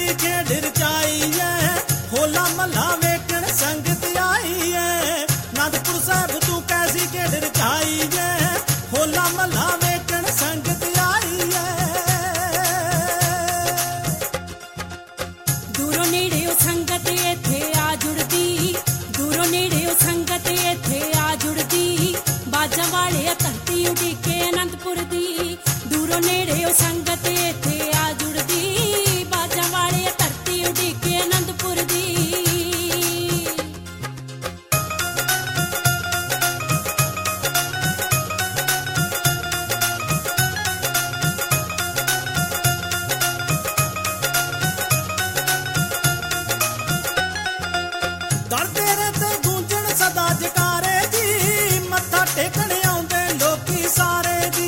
कैसी खेड रचाई है, होला महला वेखण संगत आई है। आनंदपुर साहब तू कैसी खेड रचाई है, होला महला वेखण संगत आई है। दूरों नेड़े संगत इत्थे आ जुड़दी, दूरों नेड़े संगत इत्थे आ जुड़दी, बाजां वाले धरती उड़ीके आनंदपुर दी। दूरों नेड़े संगत इत्थे आ जुड़दी, बाजां वाले धरती उड़ीके आनंदपुर दी। दर तेरे ते गूंजण सदा जकारे दी, मत्था टेकण आउंदे लोकी सारे दी।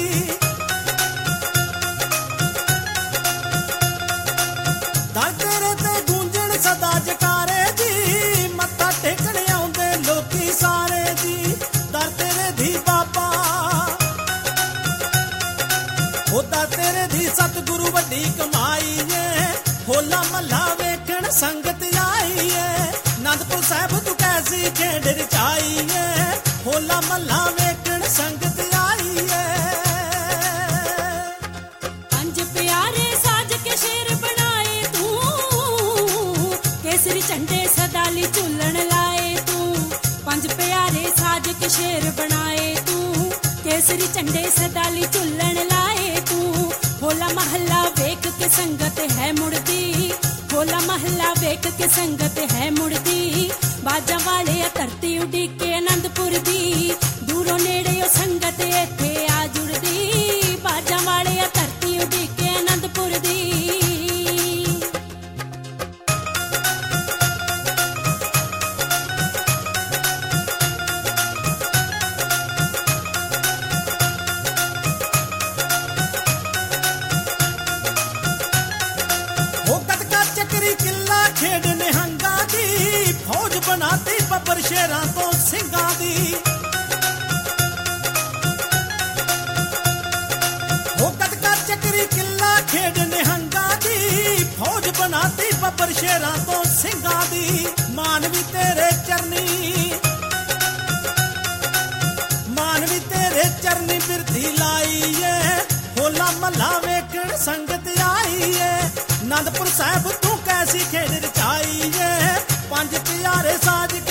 दर तेरे ते गूंजण सदा जकारे दी, मत्था टेकण आउंदे लोकी सारे दी। दर तेरे दी बाबा ओ दर तेरे दी सतगुरु वड्डी कमाई है, होला महला वेखण संगत आई है। आनंदपुर साहब तू कैसी खेड रचाई है, होला महला वेखण संगत आई है। पंज प्यारे साज के शेर बनाए तू, केसरी झंडे सदाली झूलन लाए तू। पंज प्यारे साज के शेर बनाए तू, केसरी झंडे सदाली झूलन लाए तू। होला महला वेख के संगत है मुड़दी, होला महला वेख के संगत है मुड़दी, बाजा वाले धरती उड़ीके आनंदपुर दी। दूरों नेड़े संगत इत्थे आ जुड़दी, बाजा वाले धरती उड़ीके आनंदपुर दी। चक्री किला खेड निहंगा दी, फौज बनाती बब्बर शेरां तो सिंगां दी। हो कदका चक्री किला खेड निहंगा दी, फौज बनाती बब्बर शेरां तो सिंगां दी। मानवी तेरे चरनी, मानवी तेरे चरनी बिरधी लाई है, होला महला वेखण संगत आई है। आनंदपुर साहब तू कैसी खेड रचाई है, पंज प्यारे साज